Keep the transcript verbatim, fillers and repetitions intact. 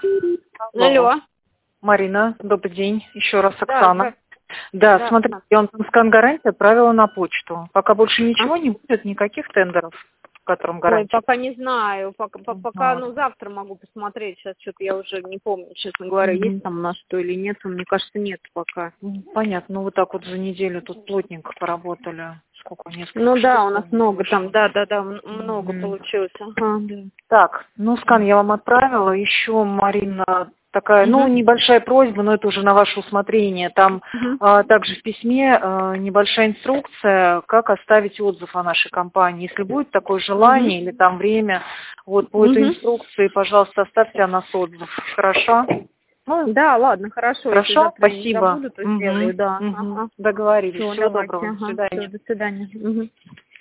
Алло. Марина, добрый день. Еще раз Да, Оксана. Да, да, смотрите, да. я вам там скан-гарантия отправила на почту. Пока больше ничего А? не будет, никаких тендеров, в котором Ой, гарантия. пока не знаю, пока, по- пока, Ага. ну, завтра могу посмотреть, сейчас что-то я уже не помню, честно говоря, Мгм. есть там у нас что или нет, мне кажется, нет пока. М, Понятно, ну вы так вот за неделю тут плотненько поработали. Сколько, несколько Ну да, штук у нас вам много вышло. там, да, да, да, м- много Мгм. получилось. Ага, да. Так, ну скан я вам отправила. Еще, Марина, такая, ну, Мгм. небольшая просьба, но это уже на ваше усмотрение. Там Мгм. а, также в письме а, небольшая инструкция, как оставить отзыв о нашей компании. Если будет такое желание или там время, вот по этой Мгм. инструкции, пожалуйста, оставьте о нас отзыв. Хорошо? Ну, Да, ладно, хорошо, если хорошо, завтра я не спасибо. забуду, то Мгм, сделаю, да. мгм. Ага. Договорились. Все, Всего давайте, доброго. До ага, все, свидания. до свидания. Мгм.